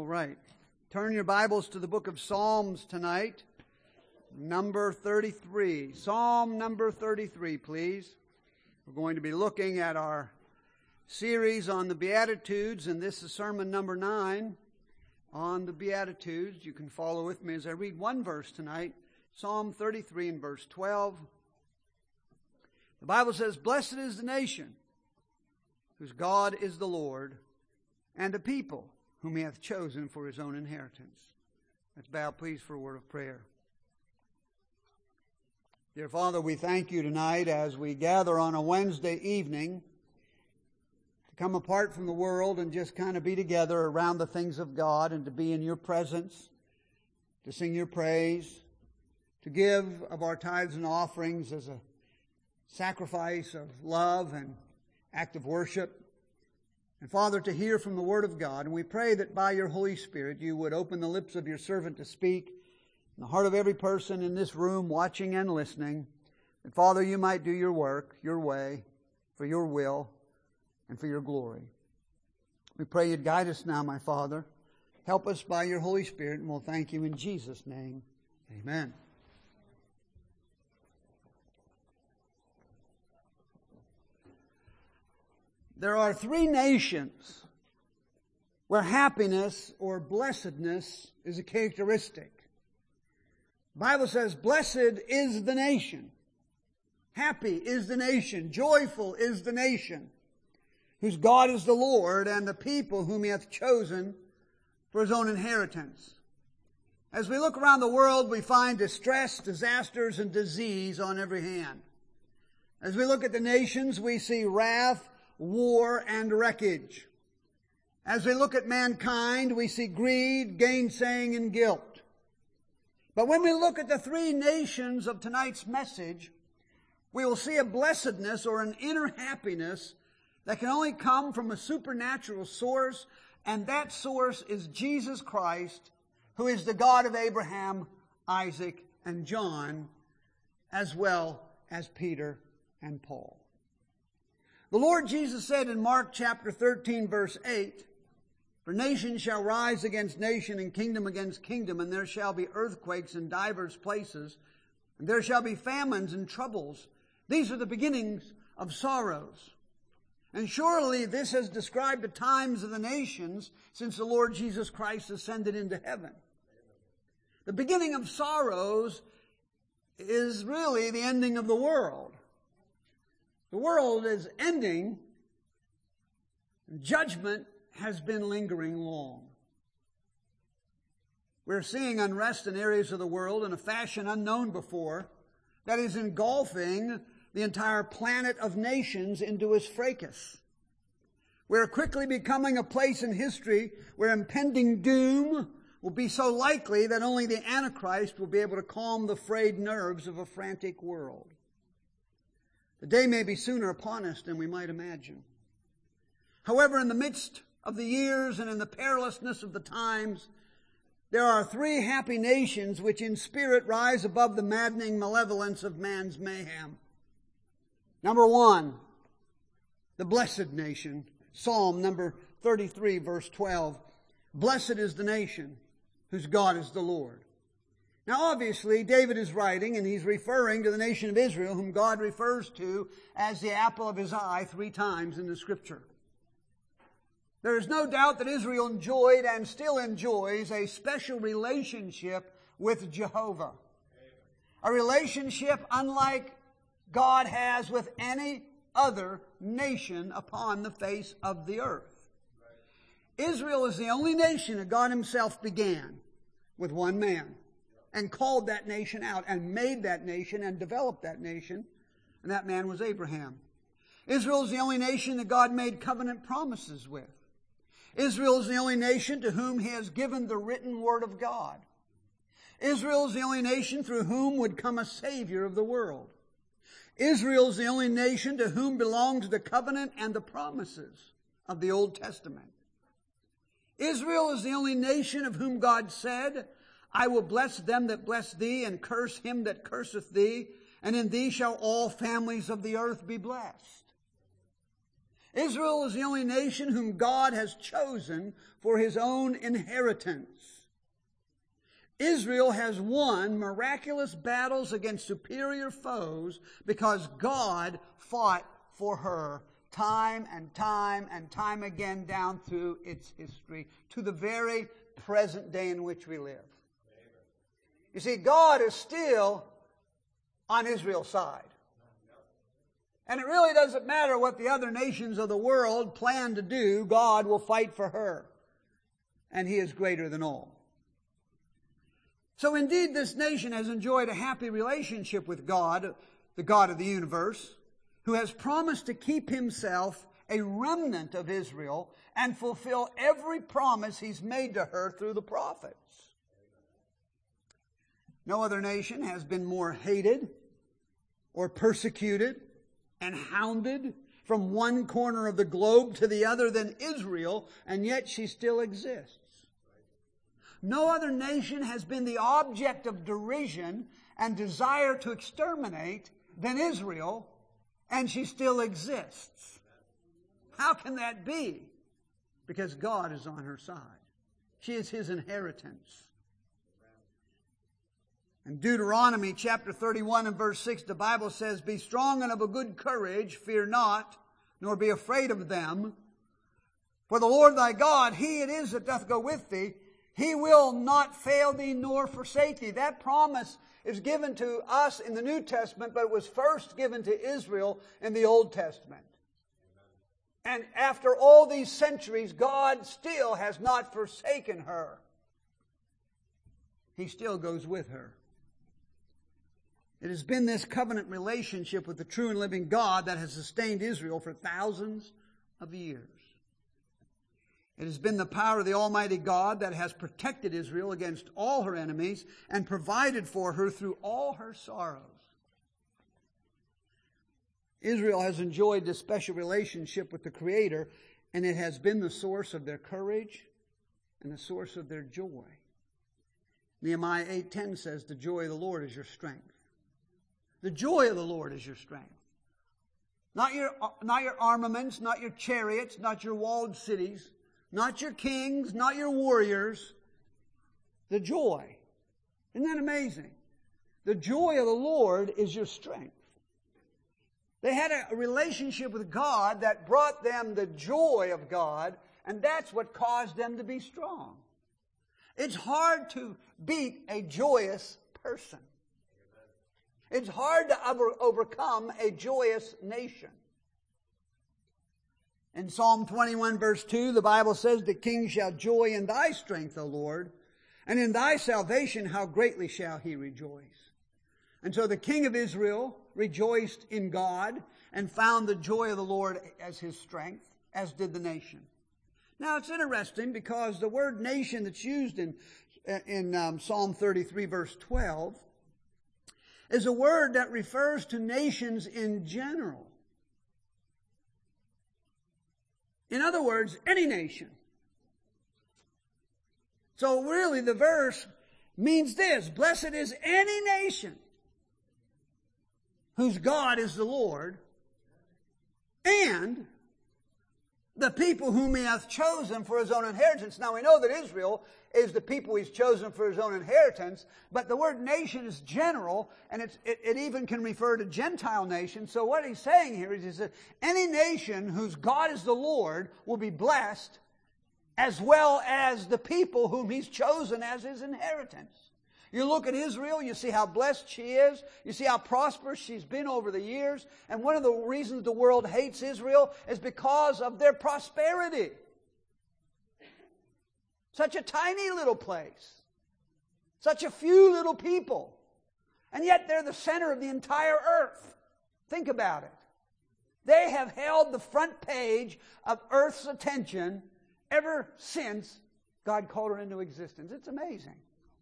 right. Turn your Bibles to the book of Psalms tonight. Number 33. Psalm number 33, please. We're going to be looking at our series on the Beatitudes, and this is sermon number 9 on the Beatitudes. You can follow with me as I read one verse tonight. Psalm 33 and verse 12. The Bible says, "Blessed is the nation whose God is the Lord, and the people whom he hath chosen for his own inheritance." Let's bow, please, for a word of prayer. Dear Father, we thank you tonight as we gather on a Wednesday evening to come apart from the world and just kind of be together around the things of God and to be in your presence, to sing your praise, to give of our tithes and offerings as a sacrifice of love and act of worship. And Father, to hear from the Word of God. And we pray that by your Holy Spirit you would open the lips of your servant to speak in the heart of every person in this room watching and listening. And Father, you might do your work, your way, for your will, and for your glory. We pray you'd guide us now, my Father. Help us by your Holy Spirit, and we'll thank you in Jesus' name. Amen. There are 3 nations where happiness or blessedness is a characteristic. The Bible says, "Blessed is the nation. Happy is the nation. Joyful is the nation, whose God is the Lord, and the people whom he hath chosen for his own inheritance." As we look around the world, we find distress, disasters, and disease on every hand. As we look at the nations, we see wrath, war, and wreckage. As we look at mankind, we see greed, gainsaying, and guilt. But when we look at the 3 nations of tonight's message, we will see a blessedness or an inner happiness that can only come from a supernatural source, and that source is Jesus Christ, who is the God of Abraham, Isaac, and John, as well as Peter and Paul. The Lord Jesus said in Mark chapter 13, verse 8, "For nation shall rise against nation, and kingdom against kingdom, and there shall be earthquakes in divers places, and there shall be famines and troubles. These are the beginnings of sorrows." And surely this has described the times of the nations since the Lord Jesus Christ ascended into heaven. The beginning of sorrows is really the ending of the world. The world is ending, and judgment has been lingering long. We're seeing unrest in areas of the world in a fashion unknown before that is engulfing the entire planet of nations into its fracas. We're quickly becoming a place in history where impending doom will be so likely that only the Antichrist will be able to calm the frayed nerves of a frantic world. The day may be sooner upon us than we might imagine. However, in the midst of the years and in the perilousness of the times, there are 3 happy nations which in spirit rise above the maddening malevolence of man's mayhem. Number 1, the blessed nation. Psalm number 33, verse 12. "Blessed is the nation whose God is the Lord." Now obviously, David is writing and he's referring to the nation of Israel, whom God refers to as the apple of his eye 3 times in the Scripture. There is no doubt that Israel enjoyed and still enjoys a special relationship with Jehovah. A relationship unlike God has with any other nation upon the face of the earth. Israel is the only nation that God himself began with one man, and called that nation out, and made that nation, and developed that nation. And that man was Abraham. Israel is the only nation that God made covenant promises with. Israel is the only nation to whom he has given the written word of God. Israel is the only nation through whom would come a Savior of the world. Israel is the only nation to whom belongs the covenant and the promises of the Old Testament. Israel is the only nation of whom God said, "I will bless them that bless thee, and curse him that curseth thee, and in thee shall all families of the earth be blessed." Israel is the only nation whom God has chosen for His own inheritance. Israel has won miraculous battles against superior foes because God fought for her time and time and time again down through its history to the very present day in which we live. You see, God is still on Israel's side. And it really doesn't matter what the other nations of the world plan to do, God will fight for her. And He is greater than all. So indeed, this nation has enjoyed a happy relationship with God, the God of the universe, who has promised to keep Himself a remnant of Israel and fulfill every promise He's made to her through the prophets. No other nation has been more hated or persecuted and hounded from one corner of the globe to the other than Israel, and yet she still exists. No other nation has been the object of derision and desire to exterminate than Israel, and she still exists. How can that be? Because God is on her side. She is His inheritance. In Deuteronomy chapter 31 and verse 6, the Bible says, "Be strong and of a good courage, fear not, nor be afraid of them. For the Lord thy God, He it is that doth go with thee. He will not fail thee nor forsake thee." That promise is given to us in the New Testament, but it was first given to Israel in the Old Testament. And after all these centuries, God still has not forsaken her. He still goes with her. It has been this covenant relationship with the true and living God that has sustained Israel for thousands of years. It has been the power of the Almighty God that has protected Israel against all her enemies and provided for her through all her sorrows. Israel has enjoyed this special relationship with the Creator, and it has been the source of their courage and the source of their joy. Nehemiah 8:10 says, "The joy of the Lord is your strength." The joy of the Lord is your strength. Not your armaments, not your chariots, not your walled cities, not your kings, not your warriors. The joy. Isn't that amazing? The joy of the Lord is your strength. They had a relationship with God that brought them the joy of God, and that's what caused them to be strong. It's hard to beat a joyous person. It's hard to overcome a joyous nation. In Psalm 21 verse 2, the Bible says, "The king shall joy in thy strength, O Lord, and in thy salvation how greatly shall he rejoice." And so the king of Israel rejoiced in God and found the joy of the Lord as his strength, as did the nation. Now it's interesting because the word nation that's used in Psalm 33 verse 12 is a word that refers to nations in general. In other words, any nation. So really the verse means this: blessed is any nation whose God is the Lord, and the people whom He hath chosen for His own inheritance. Now we know that Israel is the people He's chosen for His own inheritance, but the word nation is general, and it even can refer to Gentile nations. So what He's saying here is that any nation whose God is the Lord will be blessed, as well as the people whom He's chosen as His inheritance. You look at Israel, you see how blessed she is. You see how prosperous she's been over the years. And one of the reasons the world hates Israel is because of their prosperity. Such a tiny little place. Such a few little people. And yet they're the center of the entire earth. Think about it. They have held the front page of earth's attention ever since God called her into existence. It's amazing.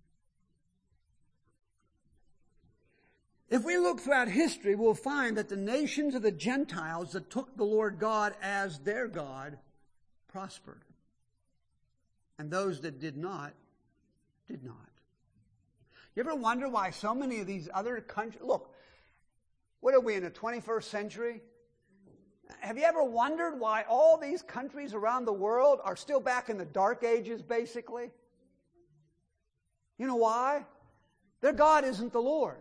If we look throughout history, we'll find that the nations of the Gentiles that took the Lord God as their God prospered. And those that did not, did not. You ever wonder why so many of these other countries... Look, what are we in the 21st century? Have you ever wondered why all these countries around the world are still back in the Dark Ages, basically? You know why? Their God isn't the Lord.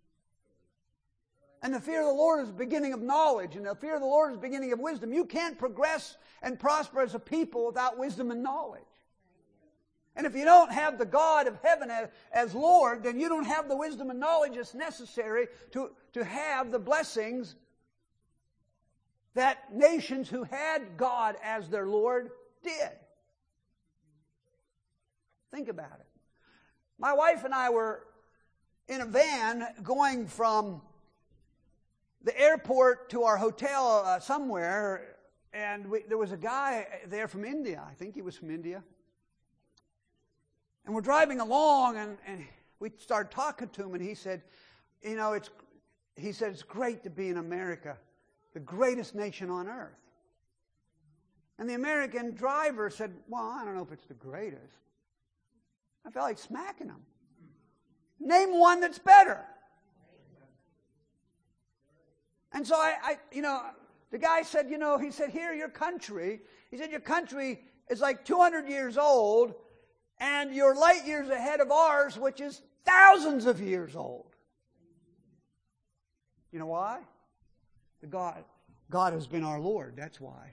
And the fear of the Lord is the beginning of knowledge, and the fear of the Lord is the beginning of wisdom. You can't progress and prosper as a people without wisdom and knowledge. And if you don't have the God of heaven as Lord, then you don't have the wisdom and knowledge that's necessary to have the blessings that nations who had God as their Lord did. Think about it. My wife and I were in a van going from the airport to our hotel somewhere, and there was a guy there from India. I think he was from India. And we're driving along, and we started talking to him, and he said, it's great to be in America, the greatest nation on earth. And the American driver said, well, I don't know if it's the greatest. I felt like smacking him. Name one that's better. And so the guy said, he said, here, your country is like 200 years old, and you're light years ahead of ours, which is thousands of years old. You know why? God has been our Lord. That's why.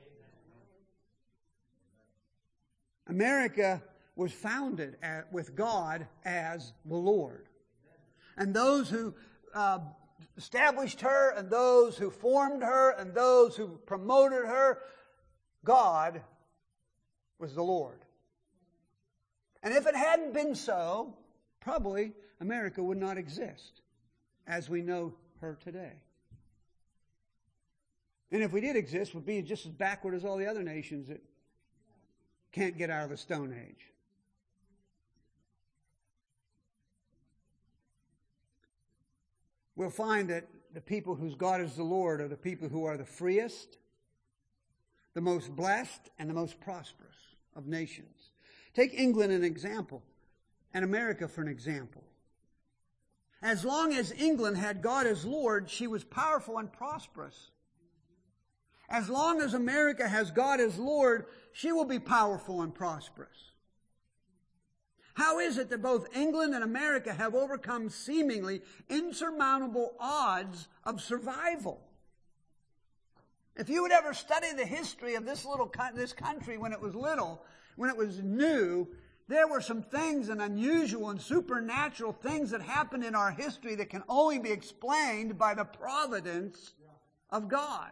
America was founded with God as the Lord. And those who established her, and those who formed her, and those who promoted her, God was the Lord. And if it hadn't been so, probably America would not exist as we know her today. And if we did exist, we'd be just as backward as all the other nations that can't get out of the Stone Age. We'll find that the people whose God is the Lord are the people who are the freest, the most blessed, and the most prosperous of nations. Take England an example, and America for an example. As long as England had God as Lord, she was powerful and prosperous. As long as America has God as Lord, she will be powerful and prosperous. How is it that both England and America have overcome seemingly insurmountable odds of survival? If you would ever study the history of this country when it was little, when it was new, there were some things and unusual and supernatural things that happened in our history that can only be explained by the providence of God.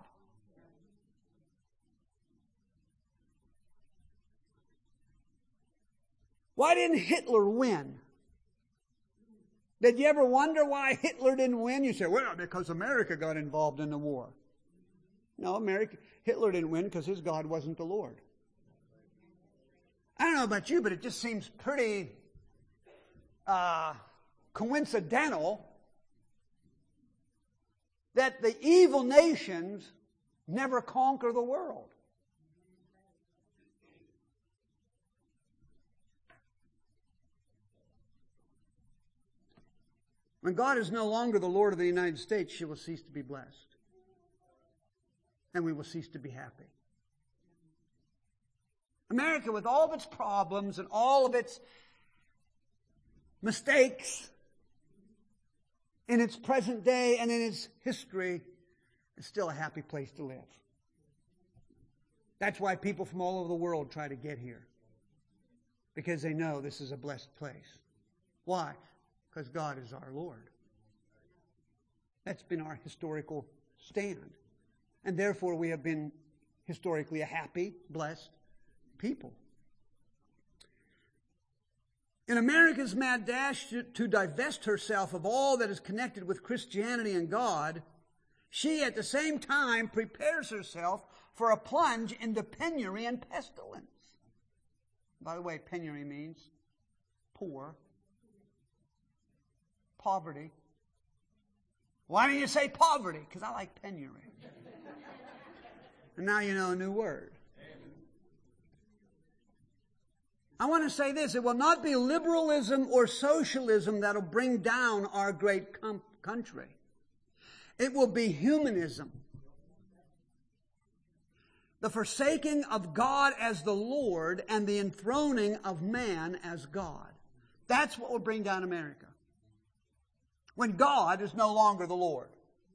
Why didn't Hitler win? Did you ever wonder why Hitler didn't win? You say, well, because America got involved in the war. No, Hitler didn't win because his God wasn't the Lord. I don't know about you, but it just seems pretty coincidental that the evil nations never conquer the world. When God is no longer the Lord of the United States, she will cease to be blessed. And we will cease to be happy. America, with all of its problems and all of its mistakes in its present day and in its history, is still a happy place to live. That's why people from all over the world try to get here. Because they know this is a blessed place. Why? Because God is our Lord. That's been our historical stand. And therefore we have been historically a happy, blessed people. In America's mad dash to divest herself of all that is connected with Christianity and God, she at the same time prepares herself for a plunge into penury and pestilence. By the way, penury means poor. Poverty. Why don't you say poverty? Because I like penury. And now you know a new word. I want to say this. It will not be liberalism or socialism that will bring down our great country. It will be humanism. the forsaking of God as the Lord and the enthroning of man as God. That's what will bring down America. When God is no longer the Lord.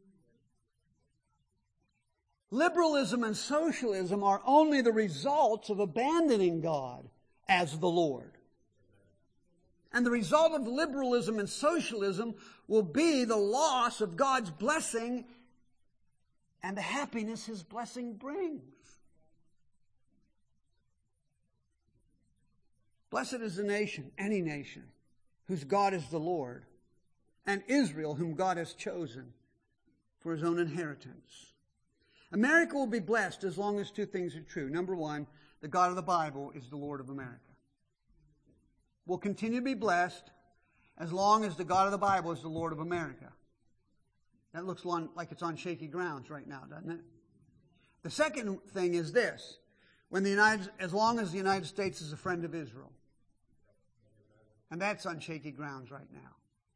Liberalism and socialism are only the results of abandoning God as the Lord. And the result of liberalism and socialism will be the loss of God's blessing and the happiness His blessing brings. Blessed is the nation, any nation, whose God is the Lord, and Israel, whom God has chosen for His own inheritance. America will be blessed as long as two things are true. Number one, the God of the Bible is the Lord of America. We'll continue to be blessed as long as the God of the Bible is the Lord of America. That looks like it's on shaky grounds right now, doesn't it? The second thing is this: as long as the United States is a friend of Israel. And that's on shaky grounds right now.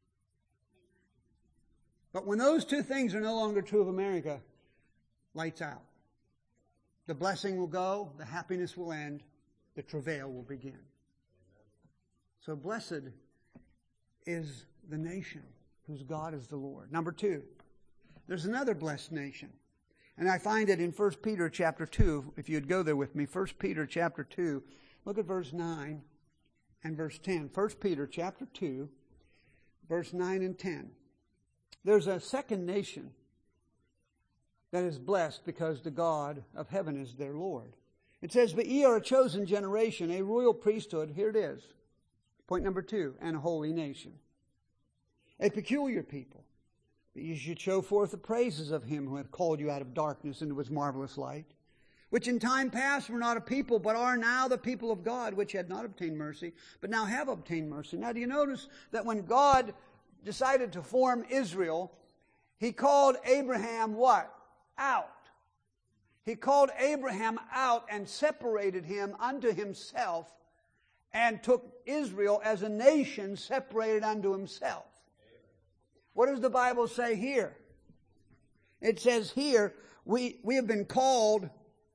But when those two things are no longer true of America, lights out. The blessing will go, the happiness will end, the travail will begin. So blessed is the nation whose God is the Lord. Number two, there's another blessed nation. And I find it in 1 Peter chapter 2. If you'd go there with me, 1 Peter chapter 2. Look at verse 9 and verse 10. 1 Peter chapter 2, verse 9 and 10. There's a second nation that is blessed because the God of heaven is their Lord. It says, "But ye are a chosen generation, a royal priesthood." Here it is. Point number 2, and a holy nation. A peculiar people. But you should show forth the praises of Him who hath called you out of darkness into His marvelous light, which in time past were not a people, but are now the people of God, which had not obtained mercy, but now have obtained mercy. Now do you notice that when God decided to form Israel, He called Abraham what? Out. He called Abraham out and separated him unto Himself, and took Israel as a nation separated unto Himself. What does the Bible say here? It says here, we have been called,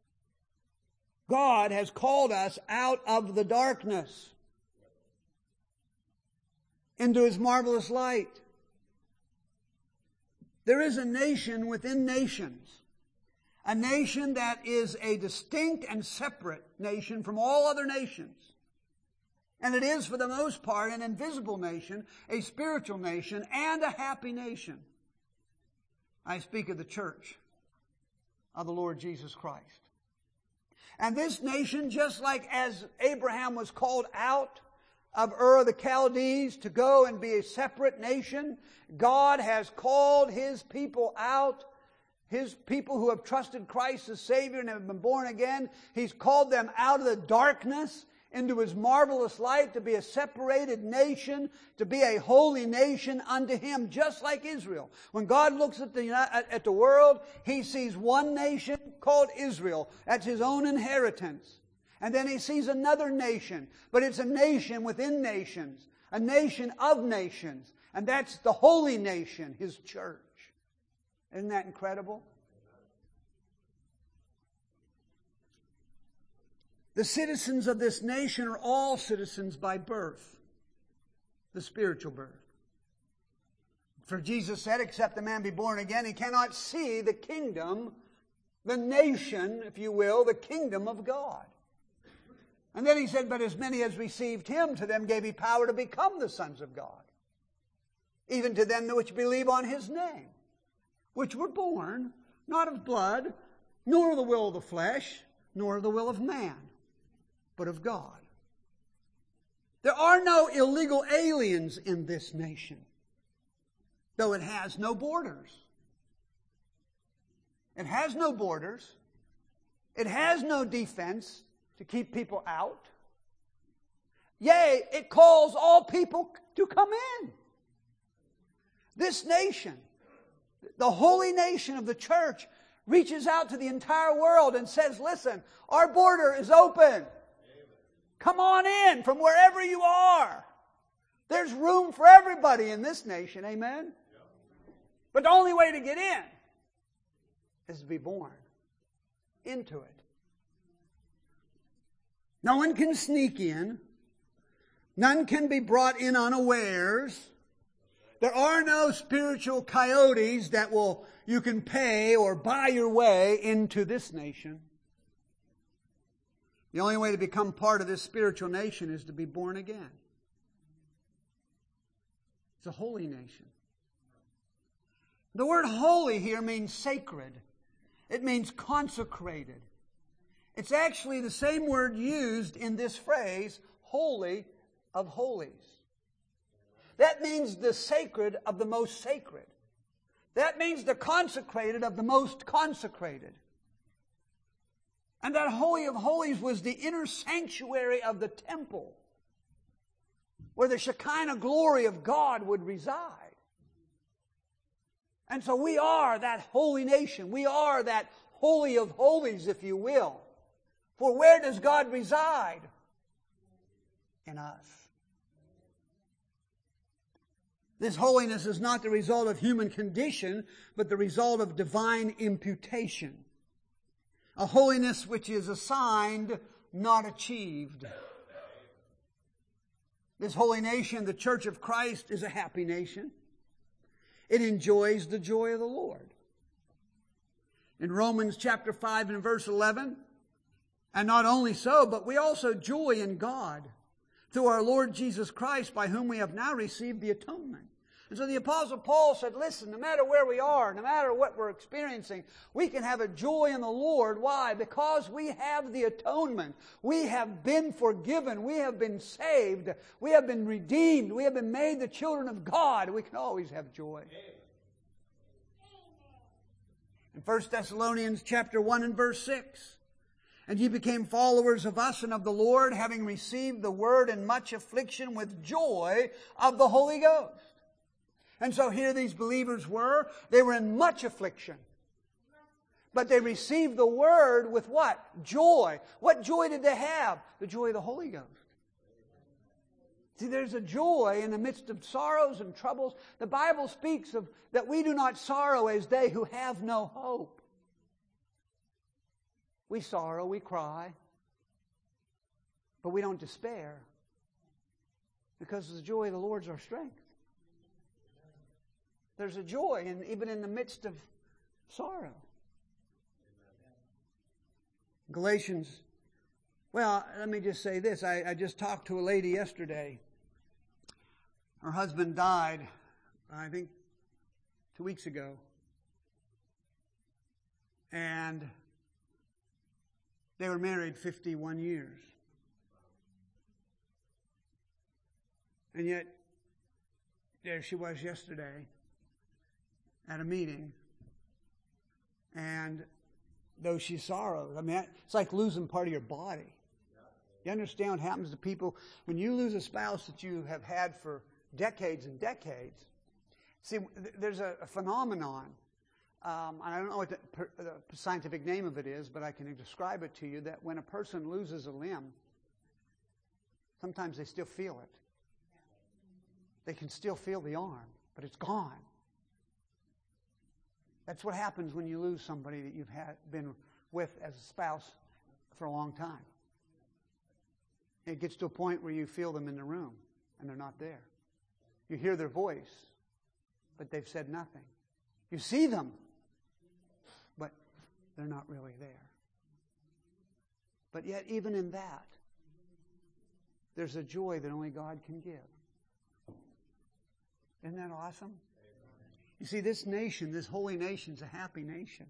God has called us out of the darkness into His marvelous light. There is a nation within nations. A nation that is a distinct and separate nation from all other nations. And it is, for the most part, an invisible nation, a spiritual nation, and a happy nation. I speak of the church of the Lord Jesus Christ. And this nation, just like as Abraham was called out of Ur of the Chaldees to go and be a separate nation, God has called His people out. His people who have trusted Christ as Savior and have been born again. He's called them out of the darkness into His marvelous light, to be a separated nation, to be a holy nation unto Him, just like Israel. When God looks at the world, He sees one nation called Israel. That's His own inheritance. And then He sees another nation, but it's a nation within nations, a nation of nations. And that's the holy nation, His church. Isn't that incredible? The citizens of this nation are all citizens by birth, the spiritual birth. For Jesus said, except a man be born again, he cannot see the kingdom, the nation, if you will, the kingdom of God. And then He said, but as many as received Him, to them gave He power to become the sons of God, even to them which believe on His name, which were born, not of blood, nor of the will of the flesh, nor of the will of man, but of God. There are no illegal aliens in this nation, though it has no borders. It has no borders. It has no defense to keep people out. Yea, it calls all people to come in. This nation, the holy nation of the church, reaches out to the entire world and says, listen, our border is open. Come on in from wherever you are. There's room for everybody in this nation, amen? Yeah. But the only way to get in is to be born into it No one can sneak in. None can be brought in unawares. There are no spiritual coyotes that you can pay or buy your way into this nation. The only way to become part of this spiritual nation is to be born again. It's a holy nation. The word holy here means sacred. It means consecrated. It's actually the same word used in this phrase, holy of holies. That means the sacred of the most sacred. That means the consecrated of the most consecrated. And that Holy of Holies was the inner sanctuary of the temple, where the Shekinah glory of God would reside. And so we are that holy nation. We are that Holy of Holies, if you will. For where does God reside? In us. This holiness is not the result of human condition, but the result of divine imputation. A holiness which is assigned, not achieved. This holy nation, the Church of Christ, is a happy nation. It enjoys the joy of the Lord. In Romans chapter 5 and verse 11, and not only so, but we also joy in God through our Lord Jesus Christ, by whom we have now received the atonement. And so the Apostle Paul said, listen, no matter where we are, no matter what we're experiencing, we can have a joy in the Lord. Why? Because we have the atonement. We have been forgiven. We have been saved. We have been redeemed. We have been made the children of God. We can always have joy. In 1 Thessalonians chapter 1 and verse 6, and ye became followers of us and of the Lord, having received the word in much affliction with joy of the Holy Ghost. And so here these believers were. They were in much affliction. But they received the word with what? Joy. What joy did they have? The joy of the Holy Ghost. See, there's a joy in the midst of sorrows and troubles. The Bible speaks of that we do not sorrow as they who have no hope. We sorrow, we cry, but we don't despair, because the joy of the Lord is our strength. There's a joy even in the midst of sorrow. Galatians, well, let me just say this. I just talked to a lady yesterday. Her husband died, I think, 2 weeks ago. And they were married 51 years. And yet, there she was yesterday at a meeting. And though she sorrowed, I mean, it's like losing part of your body. You understand what happens to people when you lose a spouse that you have had for decades and decades? See, there's a phenomenon. I don't know what the scientific name of it is, but I can describe it to you, that when a person loses a limb, sometimes they still feel it. They can still feel the arm, but it's gone. That's what happens when you lose somebody that you've been with as a spouse for a long time. It gets to a point where you feel them in the room, and they're not there. You hear their voice, but they've said nothing. You see them, but they're not really there. But yet, even in that, there's a joy that only God can give. Isn't that awesome? You see, this nation, this holy nation, is a happy nation.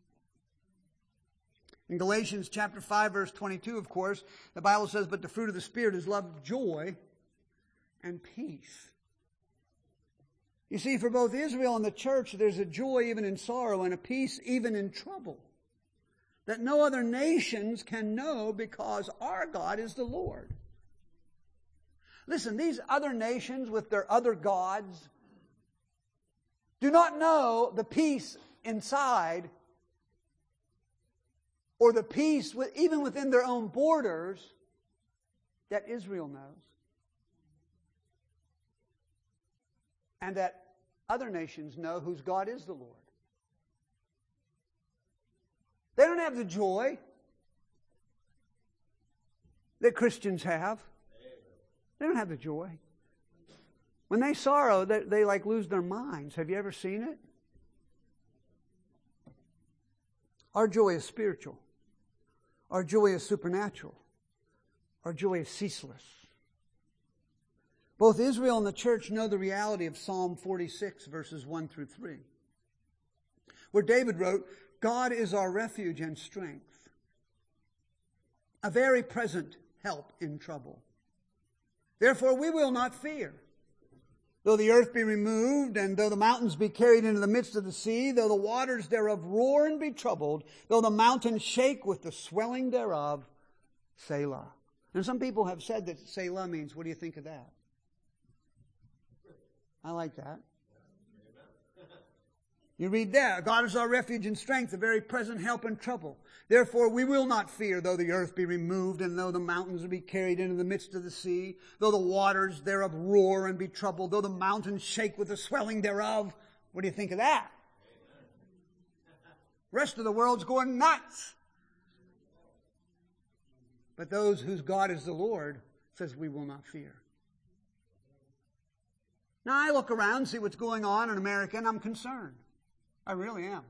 In Galatians chapter 5, verse 22, of course, the Bible says, but the fruit of the Spirit is love, joy, and peace. You see, for both Israel and the church, there's a joy even in sorrow and a peace even in trouble that no other nations can know, because our God is the Lord. Listen, these other nations with their other gods do not know the peace inside, or the peace even within their own borders, that Israel knows. And that other nations know whose God is the Lord. They don't have the joy that Christians have. They don't have the joy. When they sorrow, they like lose their minds. Have you ever seen it? Our joy is spiritual. Our joy is supernatural. Our joy is ceaseless. Both Israel and the church know the reality of Psalm 46, verses 1 through 3, where David wrote, God is our refuge and strength, a very present help in trouble. Therefore we will not fear. Though the earth be removed, and though the mountains be carried into the midst of the sea, though the waters thereof roar and be troubled, though the mountains shake with the swelling thereof, Selah. And some people have said that Selah means, what do you think of that? I like that. You read there, God is our refuge and strength, a very present help in trouble. Therefore we will not fear, though the earth be removed, and though the mountains be carried into the midst of the sea, though the waters thereof roar and be troubled, though the mountains shake with the swelling thereof. What do you think of that? The rest of the world's going nuts. But those whose God is the Lord says we will not fear. Now I look around and see what's going on in America, and I'm concerned. I really am.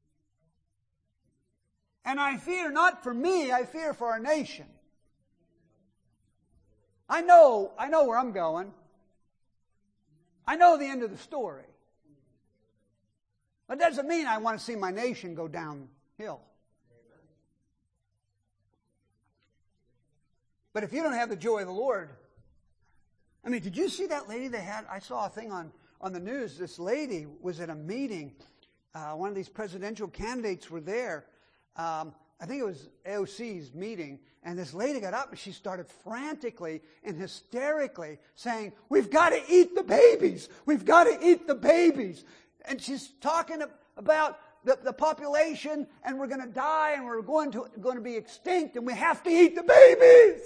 And I fear not for me, I fear for our nation. I know where I'm going. I know the end of the story. But that doesn't mean I want to see my nation go downhill. But if you don't have the joy of the Lord, I mean, did you see that lady they had? I saw a thing on the news. This lady was at a meeting. One of these presidential candidates were there. I think it was AOC's meeting. And this lady got up and she started frantically and hysterically saying, we've got to eat the babies. We've got to eat the babies. And she's talking about the population, and we're going to die, and we're going to be extinct, and we have to eat the babies.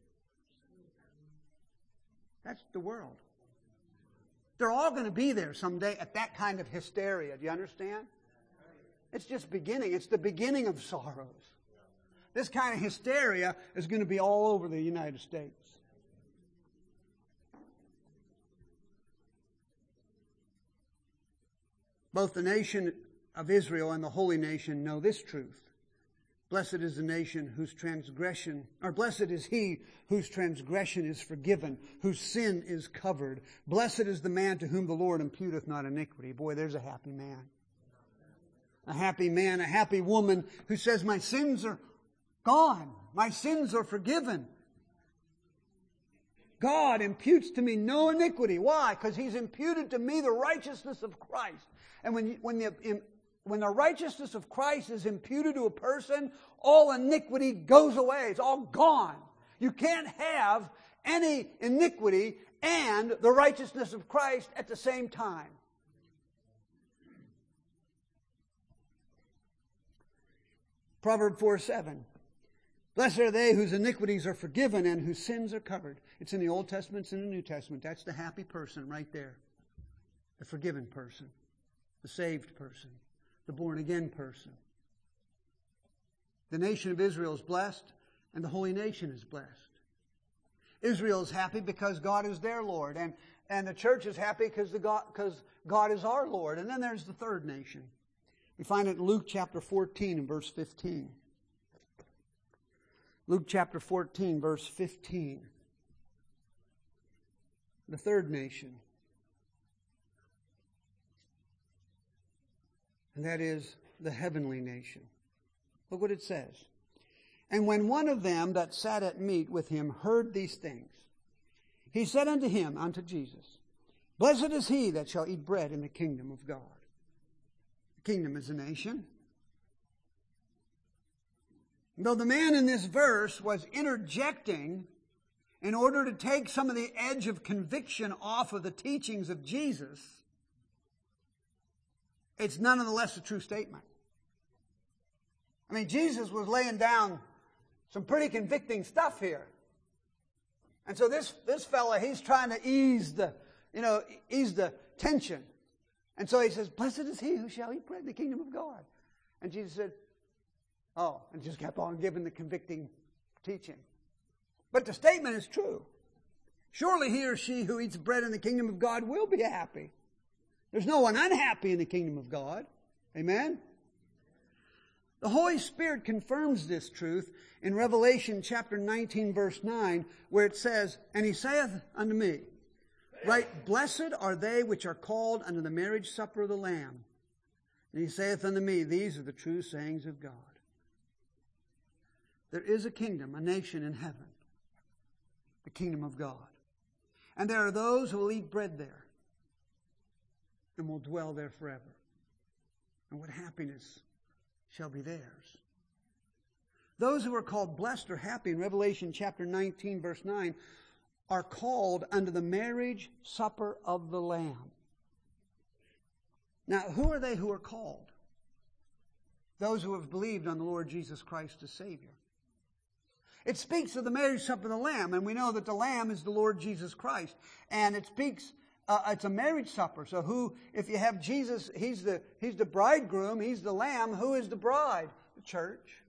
That's the world. They're all going to be there someday at that kind of hysteria. Do you understand? It's just beginning. It's the beginning of sorrows. This kind of hysteria is going to be all over the United States. Both the nation of Israel and the holy nation know this truth. Blessed is the nation whose transgression, or blessed is he whose transgression is forgiven, whose sin is covered. Blessed is the man to whom the Lord imputeth not iniquity. Boy, there's a happy man. A happy man, a happy woman who says, my sins are gone. My sins are forgiven. God imputes to me no iniquity. Why? Because He's imputed to me the righteousness of Christ. And when the righteousness of Christ is imputed to a person, all iniquity goes away. It's all gone. You can't have any iniquity and the righteousness of Christ at the same time. Proverbs 4:7. Blessed are they whose iniquities are forgiven and whose sins are covered. It's in the Old Testament, it's in the New Testament. That's the happy person right there. The forgiven person. The saved person. The born-again person. The nation of Israel is blessed, and the holy nation is blessed. Israel is happy because God is their Lord, and the church is happy because God is our Lord. And then there's the third nation. We find it in Luke chapter 14 and verse 15. Luke chapter 14, verse 15. The third nation. And that is the heavenly nation. Look what it says. And when one of them that sat at meat with him heard these things, he said unto him, unto Jesus, Blessed is he that shall eat bread in the kingdom of God. The kingdom is a nation. Though the man in this verse was interjecting in order to take some of the edge of conviction off of the teachings of Jesus, it's none the less a true statement. I mean, Jesus was laying down some pretty convicting stuff here. And so this fella, he's trying to ease the tension. And so he says, Blessed is he who shall eat bread in the kingdom of God. And Jesus said, oh, and just kept on giving the convicting teaching. But the statement is true. Surely he or she who eats bread in the kingdom of God will be happy. There's no one unhappy in the kingdom of God. Amen? The Holy Spirit confirms this truth in Revelation chapter 19, verse 9, where it says, "And he saith unto me, Right, blessed are they which are called unto the marriage supper of the Lamb. And he saith unto me, These are the true sayings of God." There is a kingdom, a nation in heaven, the kingdom of God. And there are those who will eat bread there and will dwell there forever. And what happiness shall be theirs. Those who are called blessed or happy in Revelation chapter 19, verse 9, are called unto the marriage supper of the Lamb. Now, who are they who are called? Those who have believed on the Lord Jesus Christ as Savior. It speaks of the marriage supper of the Lamb, and we know that the Lamb is the Lord Jesus Christ. And it speaks, it's a marriage supper. So who, if you have Jesus, He's the bridegroom, He's the Lamb. Who is the bride? The church.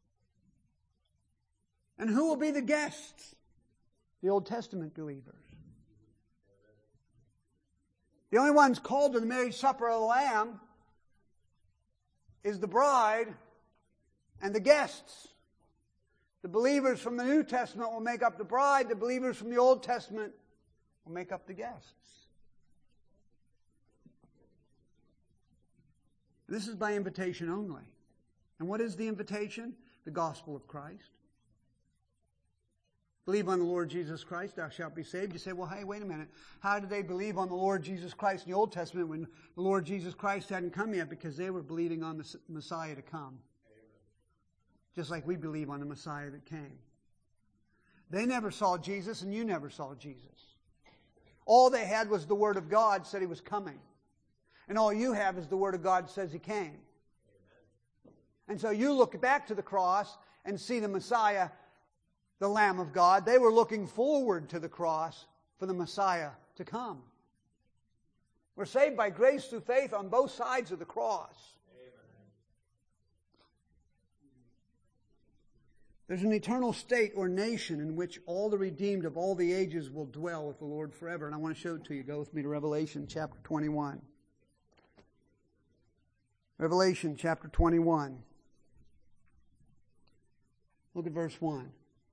And who will be the guests? The Old Testament believers. The only ones called to the marriage supper of the Lamb is the bride and the guests. The believers from the New Testament will make up the bride. The believers from the Old Testament will make up the guests. This is by invitation only. And what is the invitation? The gospel of Christ. Believe on the Lord Jesus Christ, thou shalt be saved. You say, well, hey, wait a minute. How did they believe on the Lord Jesus Christ in the Old Testament when the Lord Jesus Christ hadn't come yet? Because they were believing on the Messiah to come. Just like we believe on the Messiah that came. They never saw Jesus and you never saw Jesus. All they had was the Word of God said He was coming. And all you have is the Word of God says He came. And so you look back to the cross and see the Messiah, the Lamb of God. They were looking forward to the cross for the Messiah to come. We're saved by grace through faith on both sides of the cross. There's an eternal state or nation in which all the redeemed of all the ages will dwell with the Lord forever. And I want to show it to you. Go with me to Revelation chapter 21. Revelation chapter 21. Look at verse 1.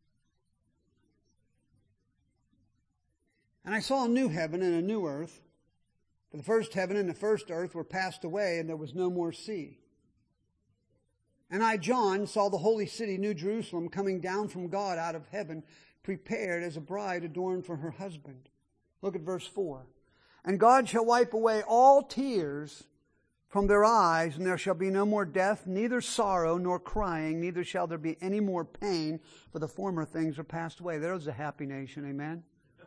"And I saw a new heaven and a new earth. For the first heaven and the first earth were passed away, and there was no more sea. And I, John, saw the holy city, New Jerusalem, coming down from God out of heaven, prepared as a bride adorned for her husband." Look at verse 4. "And God shall wipe away all tears from their eyes, and there shall be no more death, neither sorrow nor crying, neither shall there be any more pain, for the former things are passed away." There's a happy nation, amen?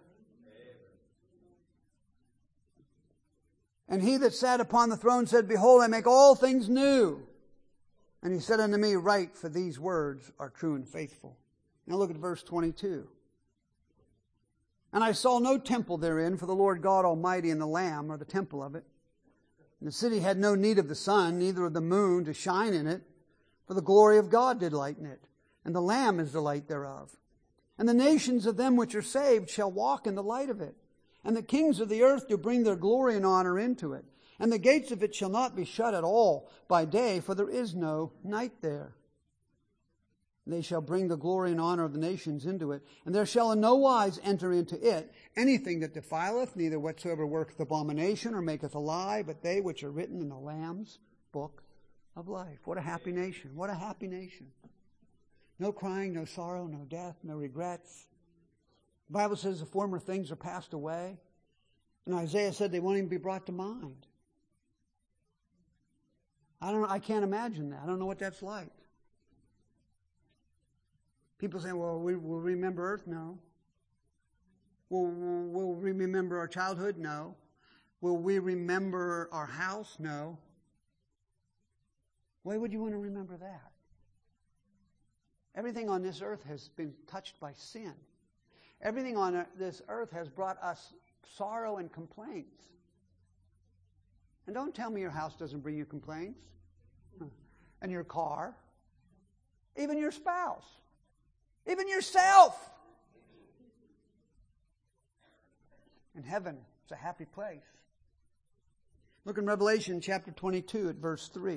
"And he that sat upon the throne said, Behold, I make all things new. And he said unto me, Write, for these words are true and faithful." Now look at verse 22. "And I saw no temple therein, for the Lord God Almighty and the Lamb are the temple of it. And the city had no need of the sun, neither of the moon to shine in it, for the glory of God did lighten it, and the Lamb is the light thereof. And the nations of them which are saved shall walk in the light of it. And the kings of the earth do bring their glory and honor into it. And the gates of it shall not be shut at all by day, for there is no night there. They shall bring the glory and honor of the nations into it. And there shall in no wise enter into it anything that defileth, neither whatsoever worketh abomination or maketh a lie, but they which are written in the Lamb's book of life." What a happy nation. What a happy nation. No crying, no sorrow, no death, no regrets. The Bible says the former things are passed away. And Isaiah said they won't even be brought to mind. I can't imagine that. I don't know what that's like. People say, well, we'll remember earth? No. Will we remember our childhood? No. Will we remember our house? No. Why would you want to remember that? Everything on this earth has been touched by sin. Everything on this earth has brought us sorrow and complaints. And don't tell me your house doesn't bring you complaints. And your car. Even your spouse. Even yourself. In heaven, it's a happy place. Look in Revelation chapter 22 at verse 3.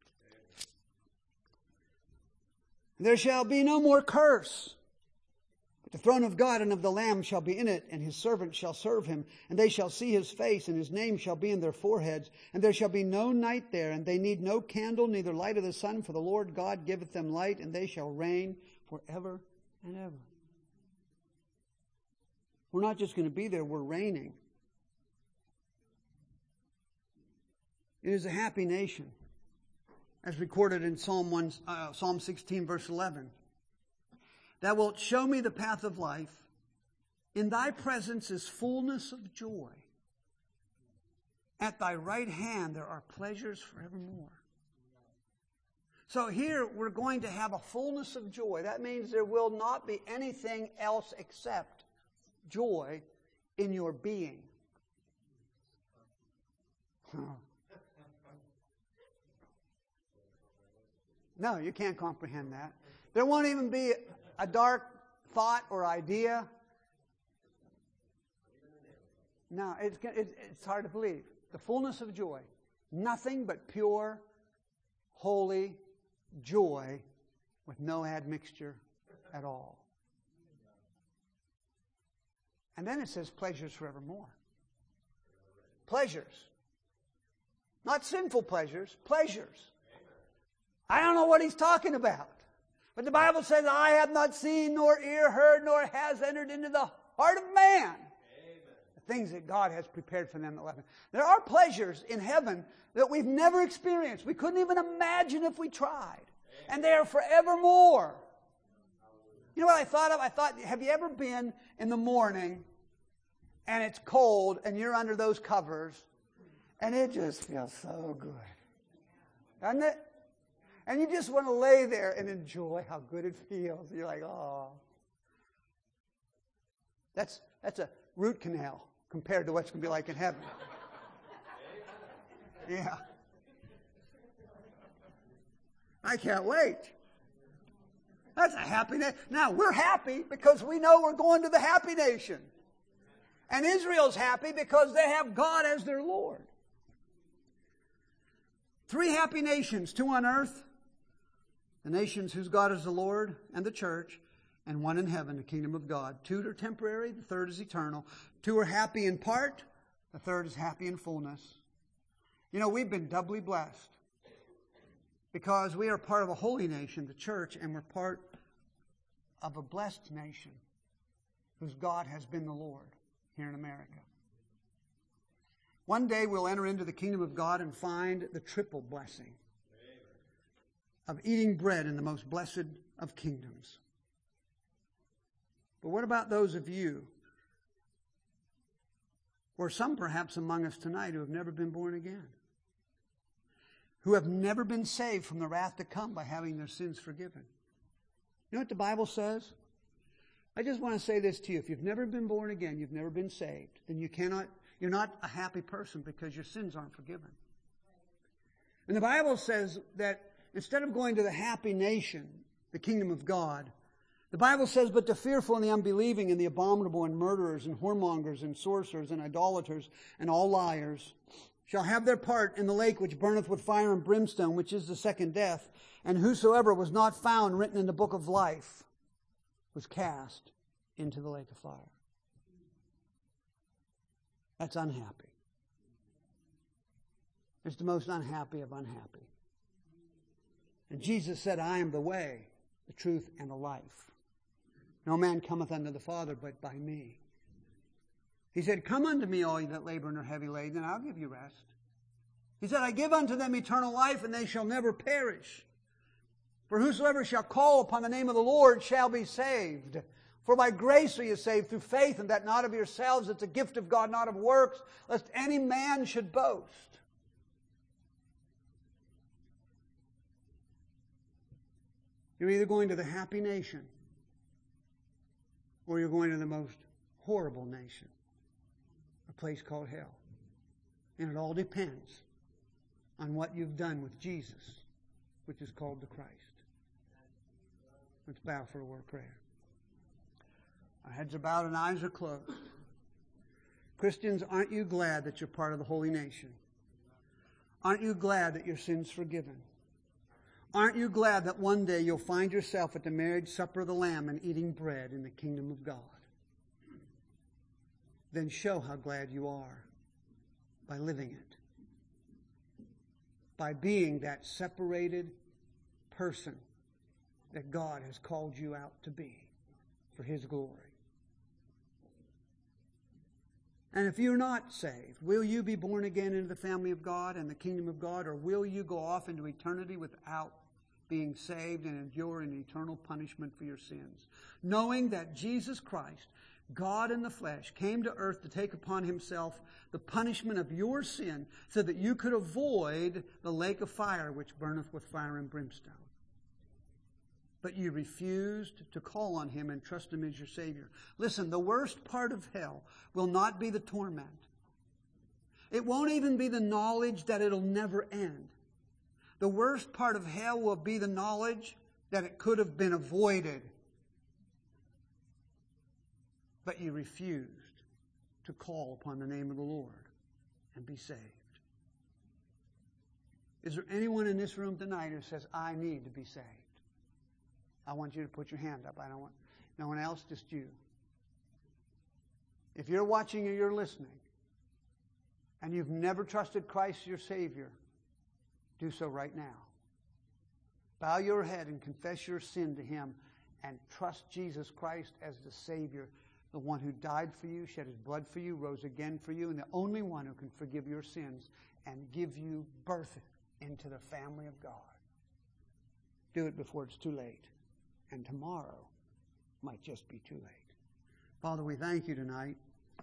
There shall be no more curse. But the throne of God and of the Lamb shall be in it, and his servants shall serve him, and they shall see his face, and his name shall be in their foreheads. And there shall be no night there, and they need no candle, neither light of the sun, for the Lord God giveth them light, and they shall reign forever and ever. We're not just going to be there, we're reigning. It is a happy nation, as recorded in Psalm 16, verse 11. Thou wilt show me the path of life. In thy presence is fullness of joy. At thy right hand there are pleasures forevermore. So here we're going to have a fullness of joy. That means there will not be anything else except joy in your being. No, you can't comprehend that. There won't even be a dark thought or idea. No, it's hard to believe. The fullness of joy. Nothing but pure, holy joy with no admixture at all. And then it says pleasures forevermore. Pleasures. Not sinful pleasures, pleasures. I don't know what he's talking about. But the Bible says, eye hath not seen, nor ear heard, nor has entered into the heart of man. Amen. The things that God has prepared for them that love him. There are pleasures in heaven that we've never experienced. We couldn't even imagine if we tried. Amen. And they are forevermore. You know what I thought of? I thought, have you ever been in the morning and it's cold and you're under those covers and it just feels so good? Doesn't it? And you just want to lay there and enjoy how good it feels. You're like, oh. That's a root canal compared to what's going to be like in heaven. Yeah. I can't wait. That's a happy nation. Now, we're happy because we know we're going to the happy nation. And Israel's happy because they have God as their Lord. 3 happy nations, 2 on earth. The nations whose God is the Lord and the church, and 1 in heaven, the kingdom of God. 2 are temporary, the 3rd is eternal. 2 are happy in part, the 3rd is happy in fullness. You know, we've been doubly blessed because we are part of a holy nation, the church, and we're part of a blessed nation whose God has been the Lord here in America. One day we'll enter into the kingdom of God and find the triple blessing of eating bread in the most blessed of kingdoms. But what about those of you, or some perhaps among us tonight, who have never been born again? Who have never been saved from the wrath to come by having their sins forgiven? You know what the Bible says? I just want to say this to you. If you've never been born again, you've never been saved, then you're not a happy person because your sins aren't forgiven. And the Bible says that instead of going to the happy nation, the kingdom of God, the Bible says, but the fearful and the unbelieving and the abominable and murderers and whoremongers and sorcerers and idolaters and all liars shall have their part in the lake which burneth with fire and brimstone, which is the second death. And whosoever was not found written in the book of life was cast into the lake of fire. That's unhappy. It's the most unhappy of unhappy. And Jesus said, I am the way, the truth, and the life. No man cometh unto the Father but by me. He said, come unto me, all ye that labor and are heavy laden, and I'll give you rest. He said, I give unto them eternal life, and they shall never perish. For whosoever shall call upon the name of the Lord shall be saved. For by grace are you saved through faith, and that not of yourselves. It's a gift of God, not of works, lest any man should boast. You're either going to the happy nation or you're going to the most horrible nation, a place called hell. And it all depends on what you've done with Jesus, which is called the Christ. Let's bow for a word of prayer. Our heads are bowed and eyes are closed. Christians, aren't you glad that you're part of the holy nation? Aren't you glad that your sin's forgiven? Aren't you glad that one day you'll find yourself at the marriage supper of the Lamb and eating bread in the kingdom of God? Then show how glad you are by living it. By being that separated person that God has called you out to be for His glory. And if you're not saved, will you be born again into the family of God and the kingdom of God, or will you go off into eternity without being saved and endure an eternal punishment for your sins? Knowing that Jesus Christ, God in the flesh, came to earth to take upon Himself the punishment of your sin so that you could avoid the lake of fire which burneth with fire and brimstone. But you refused to call on Him and trust Him as your Savior. Listen, the worst part of hell will not be the torment. It won't even be the knowledge that it'll never end. The worst part of hell will be the knowledge that it could have been avoided. But you refused to call upon the name of the Lord and be saved. Is there anyone in this room tonight who says, I need to be saved? I want you to put your hand up. I don't want no one else, just you. If you're watching or you're listening and you've never trusted Christ your Savior, do so right now. Bow your head and confess your sin to Him and trust Jesus Christ as the Savior, the one who died for you, shed His blood for you, rose again for you, and the only one who can forgive your sins and give you birth into the family of God. Do it before it's too late. And tomorrow might just be too late. Father, we thank You tonight.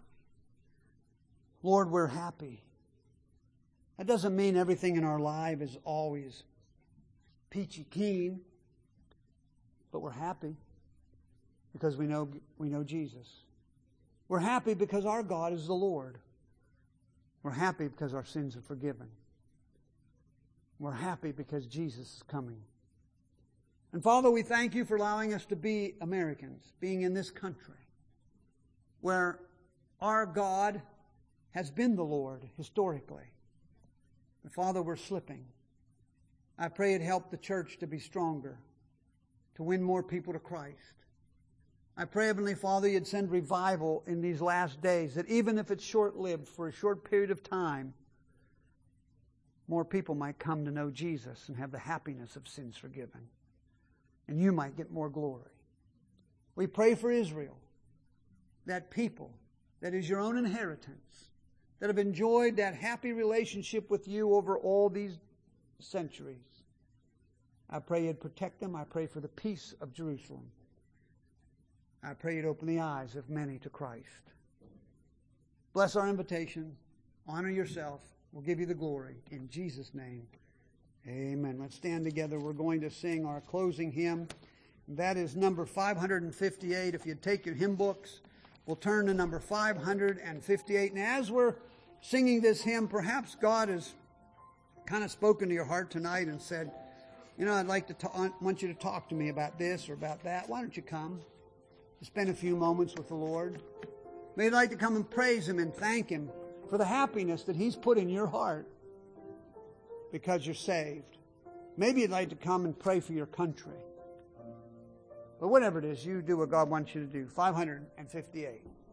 Lord, we're happy. That doesn't mean everything in our life is always peachy keen, but we're happy because we know Jesus. We're happy because our God is the Lord. We're happy because our sins are forgiven. We're happy because Jesus is coming. And Father, we thank You for allowing us to be Americans, being in this country where our God has been the Lord historically. And Father, we're slipping. I pray It'd help the church to be stronger, to win more people to Christ. I pray, Heavenly Father, You'd send revival in these last days, that even if it's short-lived, for a short period of time, more people might come to know Jesus and have the happiness of sins forgiven. And You might get more glory. We pray for Israel, that people that is Your own inheritance, that have enjoyed that happy relationship with You over all these centuries. I pray You'd protect them. I pray for the peace of Jerusalem. I pray You'd open the eyes of many to Christ. Bless our invitation. Honor Yourself. We'll give You the glory. In Jesus' name, amen. Let's stand together. We're going to sing our closing hymn. That is number 558. If you'd take your hymn books, we'll turn to number 558. And as we're singing this hymn, perhaps God has kind of spoken to your heart tonight and said, I'd like to want you to talk to me about this or about that. Why don't you come to spend a few moments with the Lord? Maybe you'd like to come and praise Him and thank Him for the happiness that He's put in your heart because you're saved. Maybe you'd like to come and pray for your country. But whatever it is, you do what God wants you to do. 558.